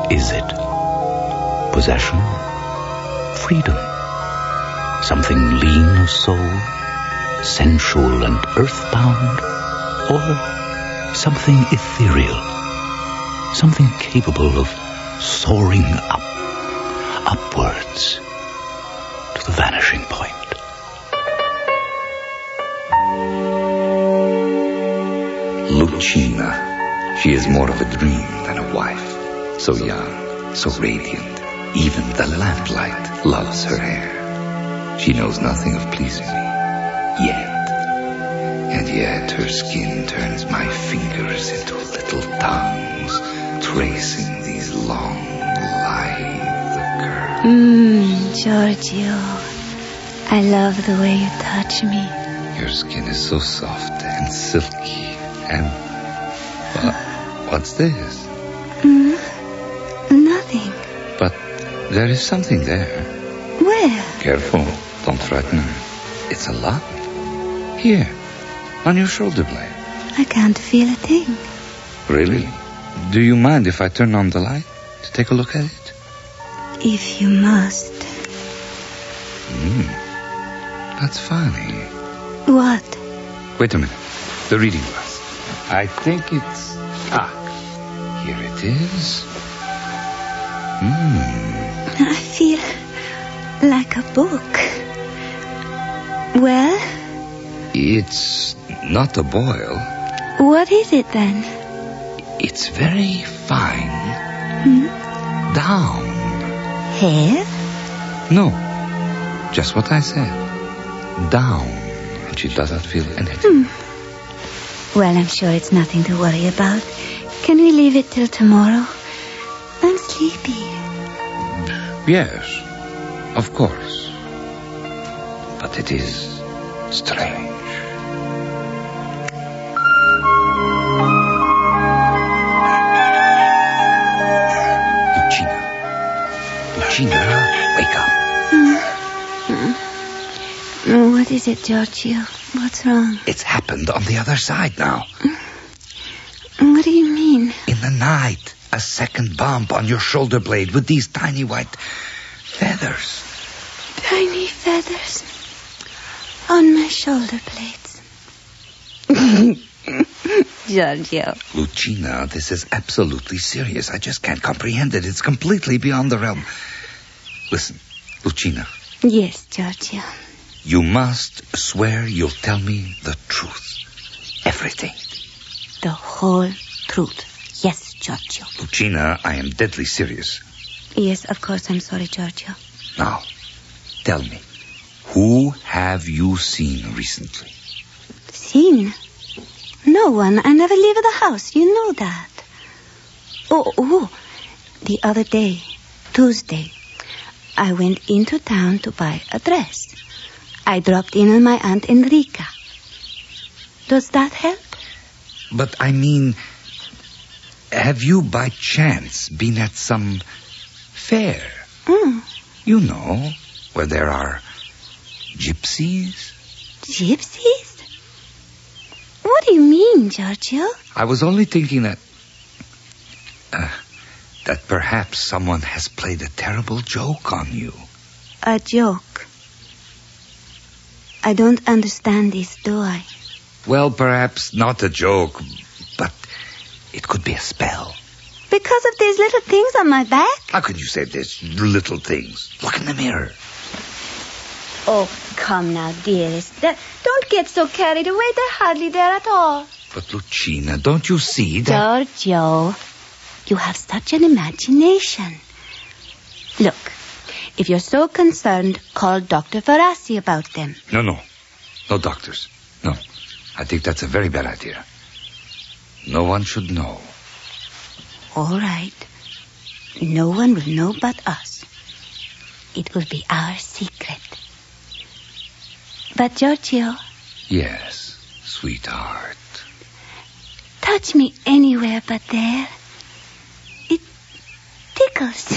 is it? Possession? Freedom? Something lean of soul, sensual and earthbound? Or something ethereal? Something capable of soaring upwards to the vanishing point? Lucina. She is more of a dream than a wife. So young, so radiant. Even the lamplight loves her hair. She knows nothing of pleasing me. Yet. And yet her skin turns my fingers into little tongues, tracing these long, lithe curves. Giorgio. I love the way you touch me. Your skin is so soft and silky. And what's this? Nothing. But there is something there. Where? Careful, don't threaten her. It's a lot. Here, on your shoulder blade. I can't feel a thing. Really? Do you mind if I turn on the light to take a look at it? If you must. That's funny. What? Wait a minute. The reading glass. I think it's... here it is. I feel like a book. Well? It's not a boil. What is it then? It's very fine. Down. Hair? No. Just what I said. Down. And she doesn't feel anything. Well, I'm sure it's nothing to worry about. Can we leave it till tomorrow? I'm sleepy. Yes, of course. But it is strange. Lucina, wake up. What is it, Giorgio? What's wrong? It's happened on the other side now. What do you mean? In the night, a second bump on your shoulder blade with these tiny white feathers. Tiny feathers on my shoulder blades. Giorgio. Lucina, this is absolutely serious. I just can't comprehend it. It's completely beyond the realm. Listen, Lucina. Yes, Giorgio. You must swear you'll tell me the truth. Everything. The whole truth. Yes, Giorgio. Lucina, I am deadly serious. Yes, of course, I'm sorry, Giorgio. Now, tell me, who have you seen recently? Seen? No one. I never leave the house. You know that. Oh, the other day, Tuesday, I went into town to buy a dress. I dropped in on my Aunt Enrica. Does that help? But I mean, have you by chance been at some fair? You know, where there are gypsies? Gypsies? What do you mean, Giorgio? I was only thinking that perhaps someone has played a terrible joke on you. A joke? I don't understand this, do I? Well, perhaps not a joke, but it could be a spell. Because of these little things on my back? How could you say this, little things? Look in the mirror. Oh, come now, dearest. Don't get so carried away. They're hardly there at all. But, Lucina, don't you see that... Giorgio, you have such an imagination. Look, if you're so concerned, call Dr. Ferrasi about them. No. No doctors. No. I think that's a very bad idea. No one should know. All right. No one will know but us. It will be our secret. But, Giorgio... Yes, sweetheart. Touch me anywhere but there. It tickles.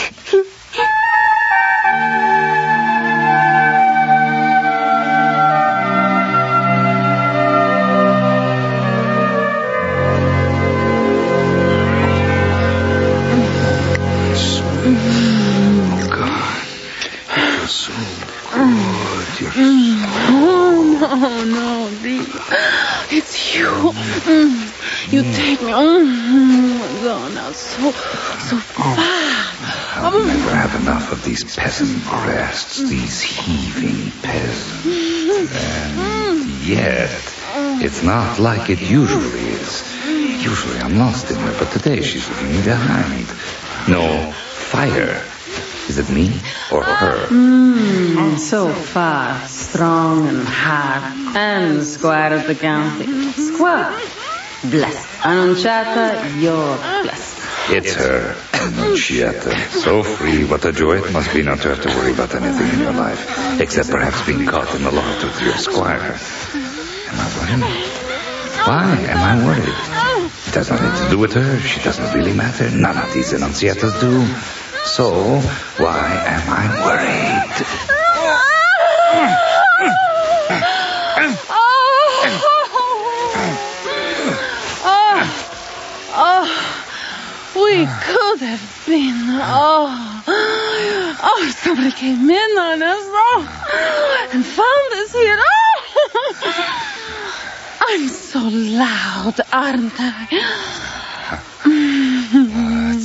Oh, no, Dee. It's you. You take me. Madonna, so fast. I'll never have enough of these peasant breasts, these heaving peasants. And yet, it's not like it usually is. Usually I'm lost in her, but today she's leaving me behind. No fire. Is it me or her? So fast, strong and hard, and squire of the county. Squire. Blessed. Annunciata, you're blessed. It's her, Annunciata. So free, what a joy it must be not to have to worry about anything in your life, except perhaps being caught in the lot with your squire. Am I worried? Why am I worried? It has nothing to do with her. She doesn't really matter. None of these Annunciatas do. So, why am I worried? We could have been. Somebody came in on us. And found us here. I'm so loud, aren't I? What?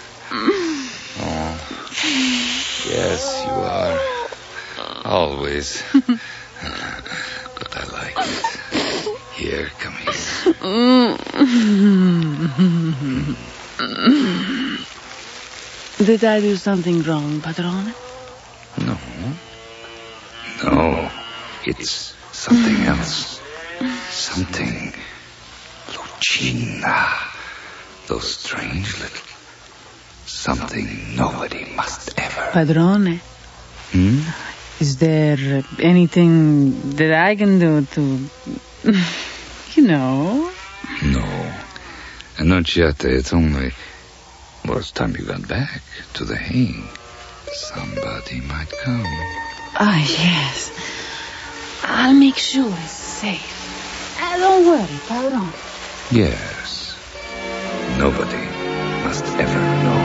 Yes, you are. Always. But I like it. Here, come here. Did I do something wrong, Padrone? No. No. It's something else. Something. Lucina. Those strange little... Something nobody must ever... Padrone? Is there anything that I can do to... No. Annunciata, it's only... Well, it's time you got back to the haying. Somebody might come. Yes. I'll make sure it's safe. Don't worry, Padrone. Yes. Nobody must ever know.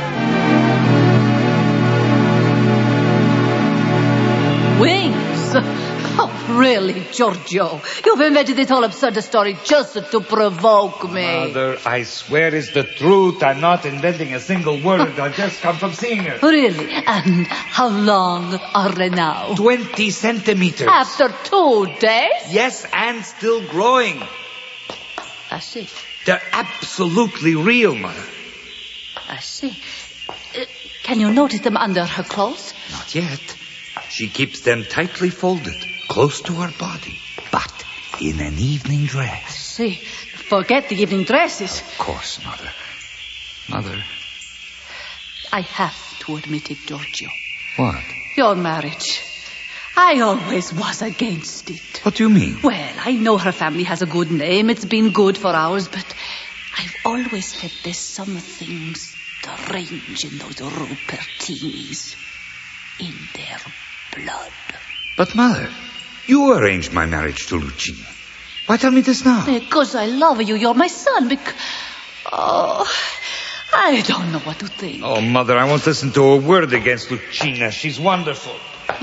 Wings? Oh, really, Giorgio? You've invented this whole absurd story just to provoke me. Mother, I swear it's the truth. I'm not inventing a single word. I just come from seeing her. Really? And how long are they now? 20 centimeters. After 2 days? Yes, and still growing. I see. They're absolutely real, Mother. I see. Can you notice them under her clothes? Not yet. She keeps them tightly folded, close to her body, but in an evening dress. See, forget the evening dresses. Of course, Mother. Mother. I have to admit it, Giorgio. What? Your marriage. I always was against it. What do you mean? Well, I know her family has a good name. It's been good for ours, but I've always felt there's something strange in those Rupertinis. In their blood. But, Mother, you arranged my marriage to Lucina. Why tell me this now? Because I love you. You're my son. I don't know what to think. Oh, Mother, I won't listen to a word against Lucina. She's wonderful.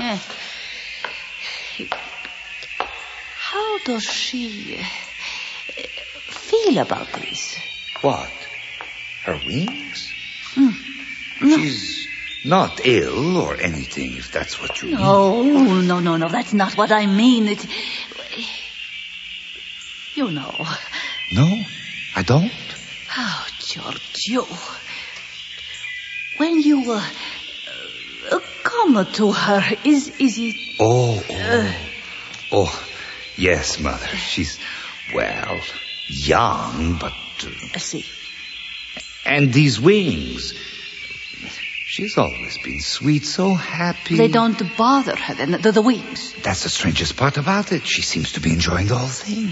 How does she feel about this? What? Her wings? No. She's not ill or anything, if that's what you mean. No. That's not what I mean. You know. No, I don't. Oh, Giorgio. When you come to her, is it... Oh, yes, Mother. She's, well, young, but... I see. And these wings... She's always been sweet, so happy. They don't bother her, then, the wings. That's the strangest part about it. She seems to be enjoying the whole thing.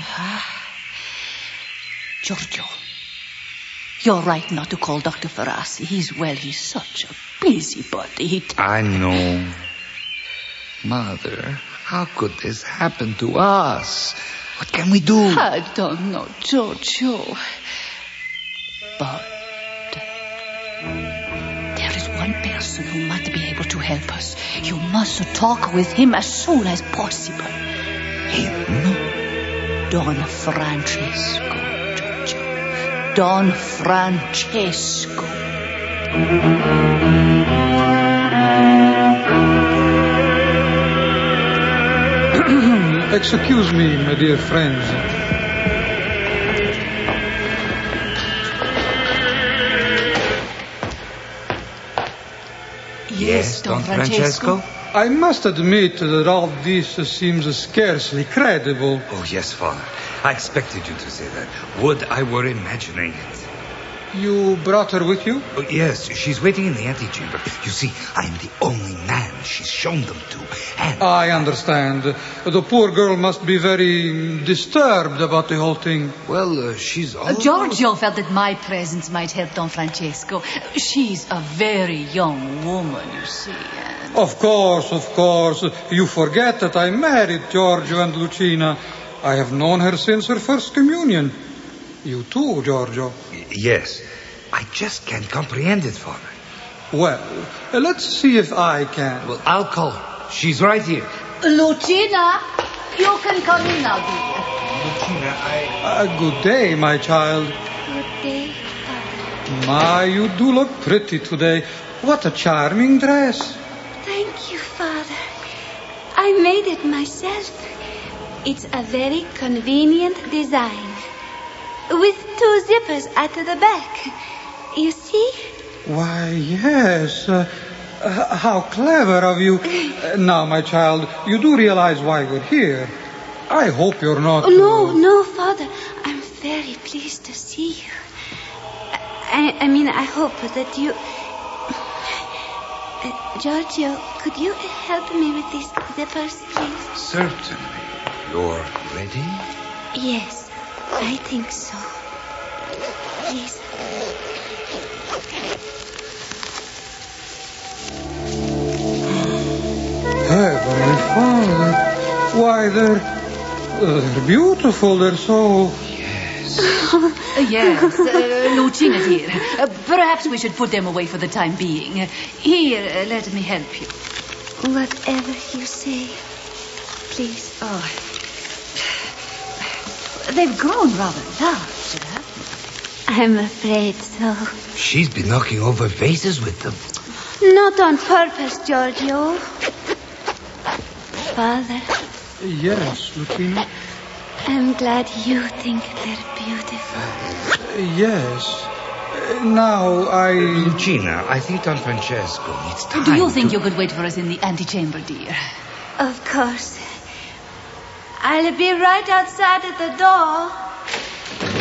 Giorgio, you're right not to call Dr. Ferrasi. He's such a busybody. I know. Mother, how could this happen to us? What can we do? I don't know, Giorgio. But... there is one person who might be able to help us. You must talk with him as soon as possible. Him? Don Francesco, Giorgio. Don Francesco. Excuse me, my dear friends. Yes, Don Francesco? I must admit that all this seems scarcely credible. Oh, yes, Father. I expected you to say that. Would I were imagining it. You brought her with you? Oh, yes, she's waiting in the antechamber. You see, I'm the only man she's shown them to. And I understand. The poor girl must be very disturbed about the whole thing. well, she's all... Giorgio felt that my presence might help Don Francesco. She's a very young woman, you see. And... Of course. You forget that I married Giorgio and Lucina. I have known her since her first communion. You too, Giorgio. Yes. I just can't comprehend it, Father. Well, let's see if I can. Well, I'll call her. She's right here. Lucina, you can come in now, dear. Lucina, Good day, my child. Good day, Father. My, you do look pretty today. What a charming dress. Thank you, Father. I made it myself. It's a very convenient design. With 2 zippers at the back. You see? Why, yes. How clever of you. Now, my child, you do realize why we're here. I hope you're not... No, Father. I'm very pleased to see you. I mean, I hope that you... Giorgio, could you help me with these zippers, please? certainly. You're ready? Yes, I think so. Please. Heavenly Father. Why, they're beautiful. They're so... Yes, Lucina dear. Perhaps we should put them away for the time being. Here, let me help you. Whatever you say, please. Oh. They've grown rather large, haven't I'm afraid so. She's been knocking over vases with them. Not on purpose, Giorgio. Father, Yes, Lucina. I'm glad you think they're beautiful. Yes. Now, Lucina, I think Don Francesco needs time. Do you think you could wait for us in the antechamber, dear? Of course. I'll be right outside at the door.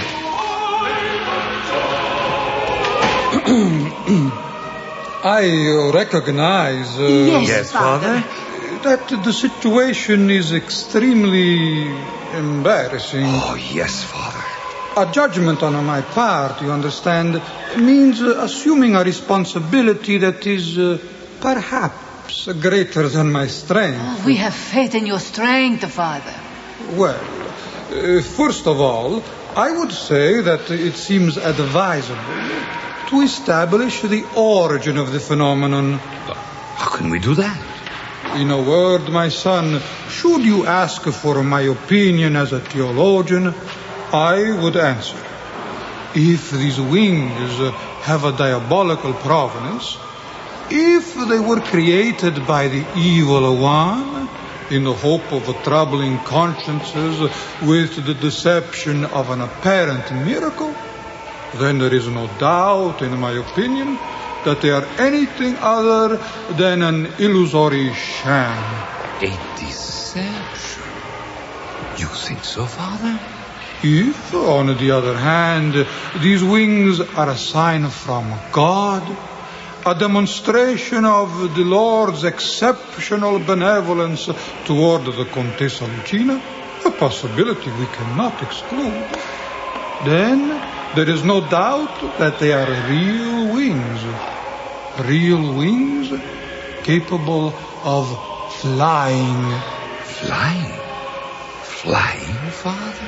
I recognize... Yes, Father? that the situation is extremely embarrassing. Oh, yes, Father. A judgment on my part, you understand, means assuming a responsibility that is perhaps greater than my strength. Oh, we have faith in your strength, Father. Well, first of all, I would say that it seems advisable to establish the origin of the phenomenon. How can we do that? In a word, my son, should you ask for my opinion as a theologian, I would answer. If these wings have a diabolical provenance, if they were created by the evil one, in the hope of troubling consciences with the deception of an apparent miracle, then there is no doubt, in my opinion, that they are anything other than an illusory sham. A deception. You think so, Father? If, on the other hand, these wings are a sign from God, a demonstration of the Lord's exceptional benevolence toward the Contessa Lucina, a possibility we cannot exclude, then there is no doubt that they are real wings. Real wings capable of flying. Flying? Flying, Father?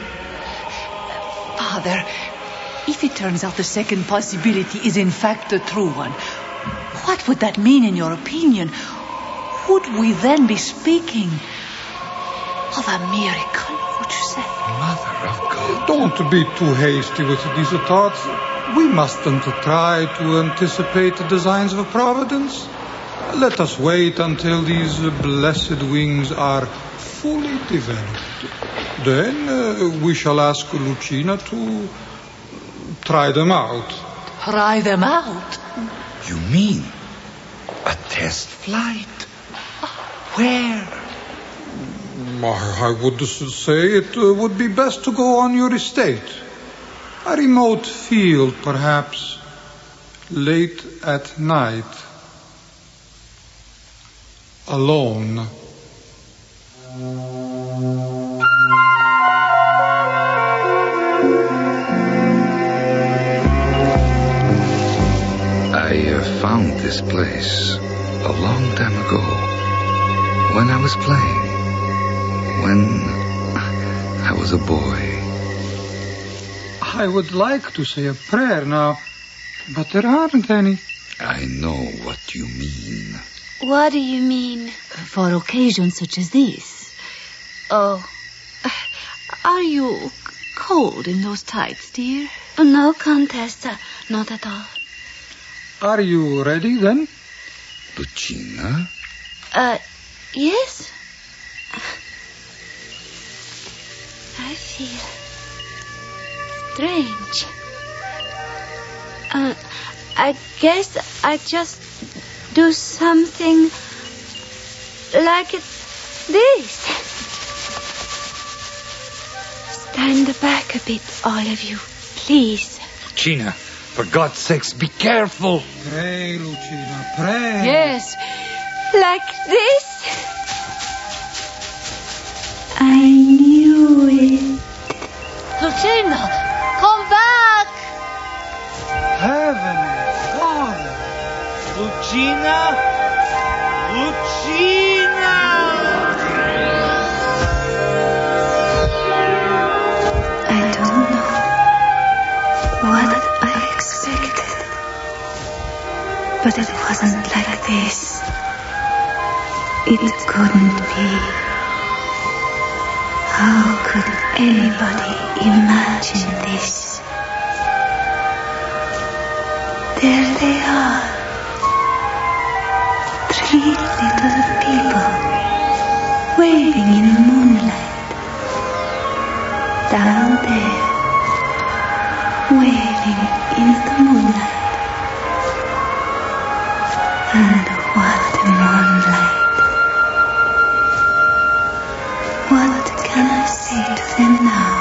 Father, if it turns out the second possibility is in fact the true one, What would that mean in your opinion? Would we then be speaking of a miracle, would you say? Mother of God. Don't be too hasty with these thoughts. We mustn't try to anticipate the designs of Providence. Let us wait until these blessed wings are fully developed. Then we shall ask Lucina to try them out. Try them out? You mean a test flight? Where? I would say it would be best to go on your estate. A remote field, perhaps, late at night. Alone. I found this place a long time ago when I was playing, when I was a boy. I would like to say a prayer now, but there aren't any. I know what you mean. What do you mean? For occasions such as this. Oh, are you cold in those tights, dear? No, Countess, not at all. Are you ready, then? Lucina? Yes. I feel strange. I guess I just do something like this. Stand back a bit, all of you, please. Lucina, for God's sakes, be careful. Pray, Lucina, pray. Yes. Like this. I knew it. Lucina, come back! Heaven, God. Lucina? Lucina! I don't know what I expected, but it wasn't like this. It couldn't be. How could anybody imagine this? There they are. 3 little people waving in the moonlight. Down there, waving in the moonlight. And what a moonlight. What can I say to them now?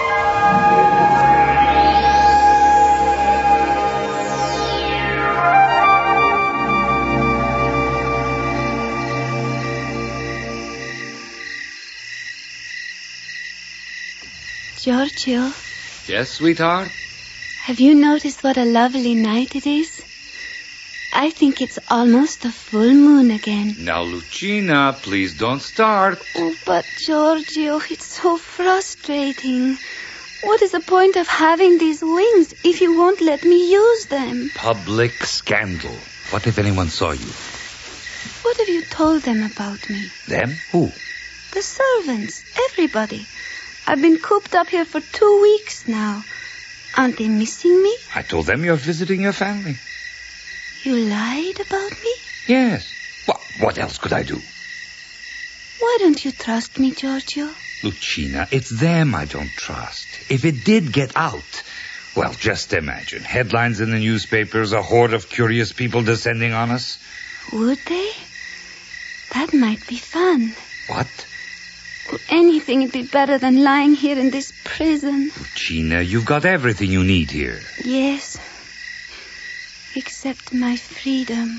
Giorgio, Yes, sweetheart? have you noticed what a lovely night it is? I think it's almost a full moon again. Now, Lucina, please don't start. Oh, but Giorgio, it's so frustrating. What is the point of having these wings if you won't let me use them? Public scandal. What if anyone saw you? What have you told them about me? Them? Who? The servants, everybody. I've been cooped up here for 2 weeks now. Aren't they missing me? I told them you're visiting your family. You lied about me? Yes. What else could I do? Why don't you trust me, Giorgio? Lucina, it's them I don't trust. If it did get out, well, just imagine. Headlines in the newspapers, a horde of curious people descending on us. Would they? That might be fun. What? Oh, anything would be better than lying here in this prison. Lucina, you've got everything you need here. Yes. Except my freedom.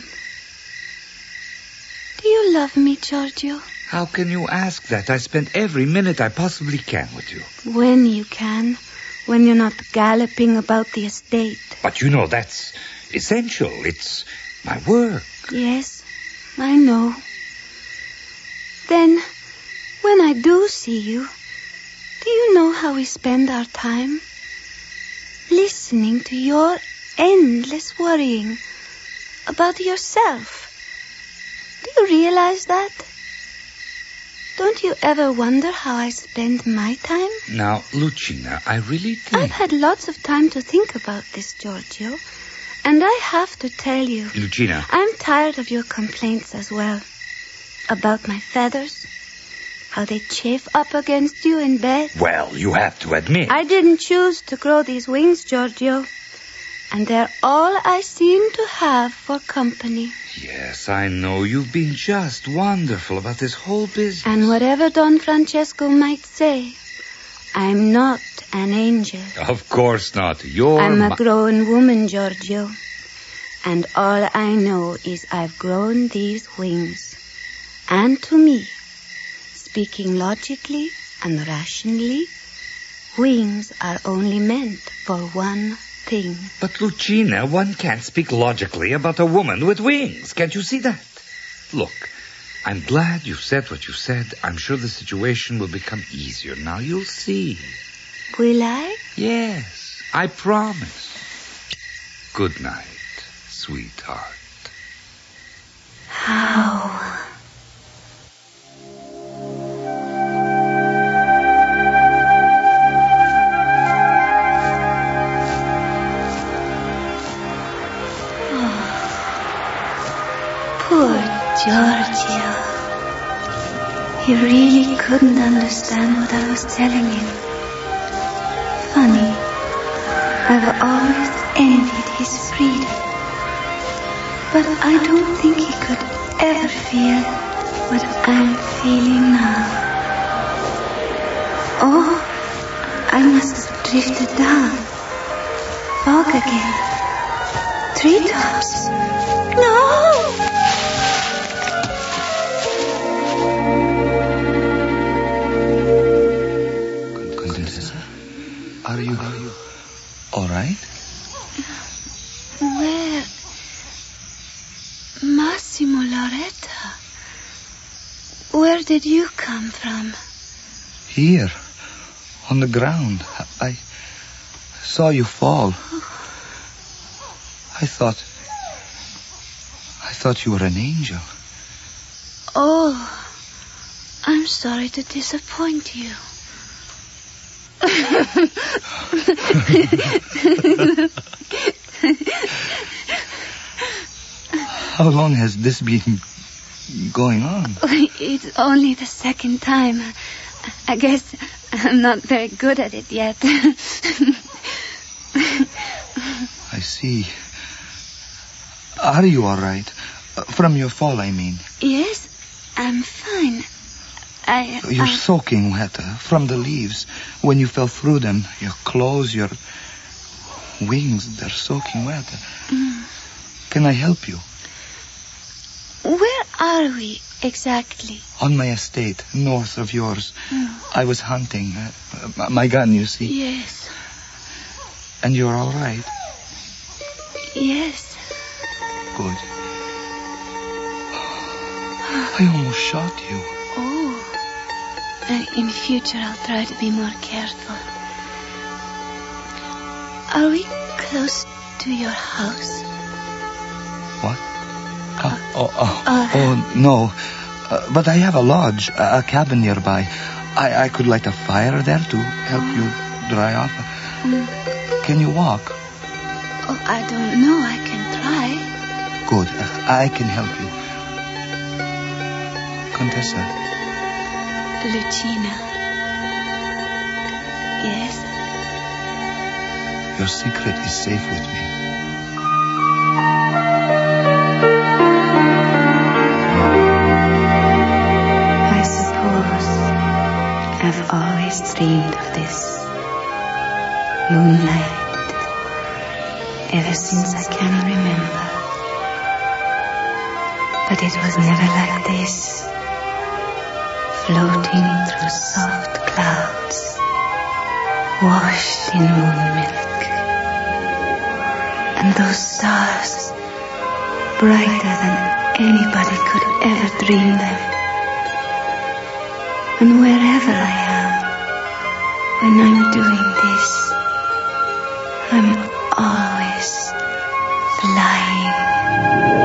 Do you love me, Giorgio? How can you ask that? I spent every minute I possibly can with you. When you can. When you're not galloping about the estate. But you know, that's essential. It's my work. Yes, I know. Then, when I do see you, do you know how we spend our time? Listening to your endless worrying. about yourself. Do you realize that? Don't you ever wonder how I spend my time? Now, Lucina, I really think... I've had lots of time to think about this, Giorgio. And I have to tell you... Lucina. I'm tired of your complaints as well. About my feathers. How they chafe up against you in bed. Well, you have to admit... I didn't choose to grow these wings, Giorgio. And they're all I seem to have for company. Yes, I know. You've been just wonderful about this whole business. And whatever Don Francesco might say, I'm not an angel. Of course not. I'm a grown woman, Giorgio. And all I know is I've grown these wings. And to me, speaking logically and rationally, wings are only meant for one thing. But, Lucina, one can't speak logically about a woman with wings. Can't you see that? Look, I'm glad you said what you said. I'm sure the situation will become easier. Now you'll see. Will I? Yes, I promise. Good night, sweetheart. How? Poor Giorgio. He really couldn't understand what I was telling him. Funny. I've always envied his freedom. But I don't think he could ever feel what I'm feeling now. Oh, I must have drifted down. Fog again. Treetops. No! Are you all right? Where? Massimo Loretta. Where did you come from? Here, on the ground. I saw you fall. I thought you were an angel. Oh, I'm sorry to disappoint you. How long has this been going on? It's only the second time. I guess I'm not very good at it yet. I see. Are you all right? From your fall, I mean. Yes, I'm fine. You're soaking wet from the leaves. When you fell through them, your clothes, your wings, they're soaking wet. Can I help you? Where are we exactly? On my estate, north of yours. I was hunting. My gun, you see. Yes. And you're all right? Yes. Good. I almost shot you. Oh. In future, I'll try to be more careful. Are we close to your house? What? Oh, no. But I have a lodge, a cabin nearby. I could light a fire there to help you dry off. Can you walk? Oh, I don't know. I can try. Good. I can help you. Contessa. Lucina. Yes? Your secret is safe with me. I suppose I've always dreamed of this. Moonlight. Ever since I can remember. But it was never like this. Floating through soft clouds, washed in moon milk. And those stars, brighter than anybody could ever dream them. And wherever I am, when I'm doing this, I'm always flying.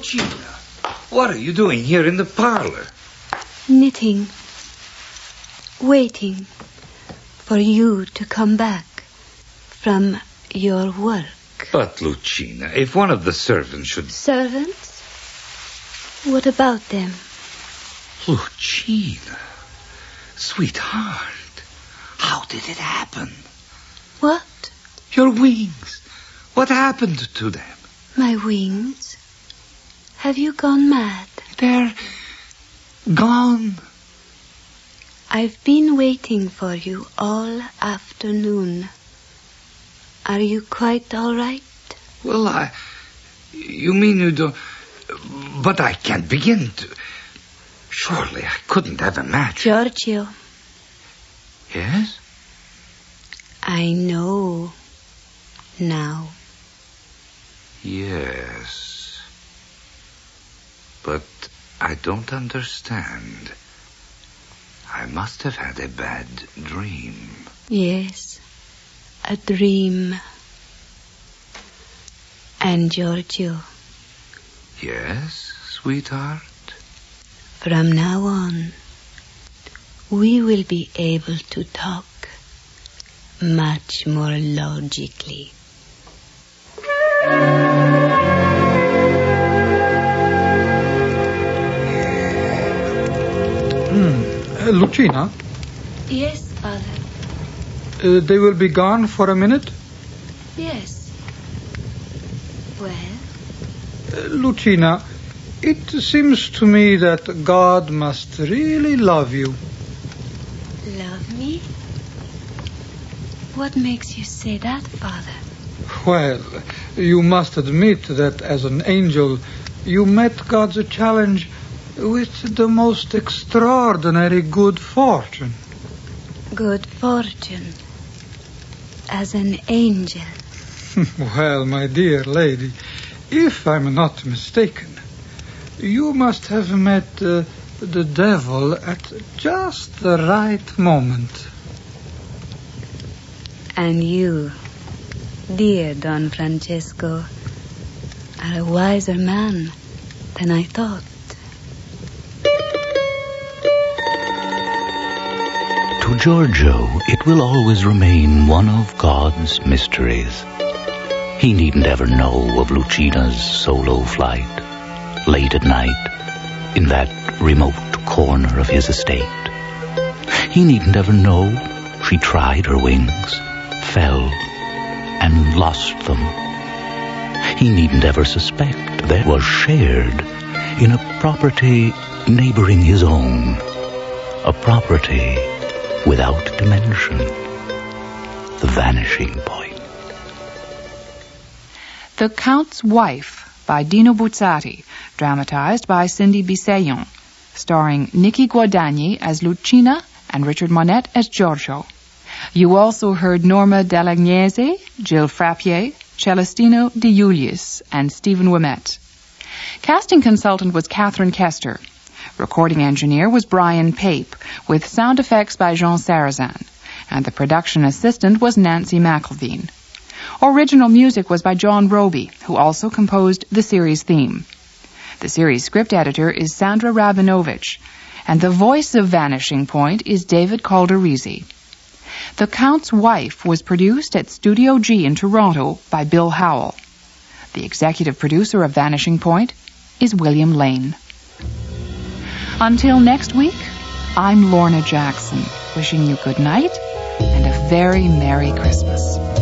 Lucina, what are you doing here in the parlor? Knitting. Waiting for you to come back from your work. But, Lucina, if one of the servants should... Servants? What about them? Lucina, sweetheart, how did it happen? What? Your wings. What happened to them? My wings? Have you gone mad? They're gone. I've been waiting for you all afternoon. Are you quite all right? Well, you mean you don't... But I can't begin to... Surely I couldn't have imagined... Giorgio. Yes? I know now. Yes. But I don't understand. I must have had a bad dream. Yes, a dream. And Giorgio. Yes, sweetheart? From now on, we will be able to talk much more logically. Lucina? Yes, Father. They will be gone for a minute? Yes. Well? Lucina, it seems to me that God must really love you. Love me? What makes you say that, Father? Well, you must admit that as an angel, you met God's challenge with the most extraordinary good fortune. Good fortune. As an angel. Well, my dear lady, if I'm not mistaken, you must have met the devil at just the right moment. And you, dear Don Francesco, are a wiser man than I thought. To Giorgio, it will always remain one of God's mysteries. He needn't ever know of Lucina's solo flight, late at night, in that remote corner of his estate. He needn't ever know she tried her wings, fell, and lost them. He needn't ever suspect they was shared in a property neighboring his own, a property without dimension, the vanishing point. The Count's Wife by Dino Buzzati, dramatized by Cindy Bissayon, starring Nicky Guadagni as Lucina and Richard Monette as Giorgio. You also heard Norma Dall'Agnese, Jill Frappier, Celestino De Julius, and Stephen Ouimet. Casting consultant was Catherine Kester. Recording engineer was Brian Pape, with sound effects by Jean Sarazan, and the production assistant was Nancy McElveen. Original music was by John Roby, who also composed the series theme. The series script editor is Sandra Rabinovich, and the voice of Vanishing Point is David Calderisi. The Count's Wife was produced at Studio G in Toronto by Bill Howell. The executive producer of Vanishing Point is William Lane. Until next week, I'm Lorna Jackson, wishing you good night and a very Merry Christmas.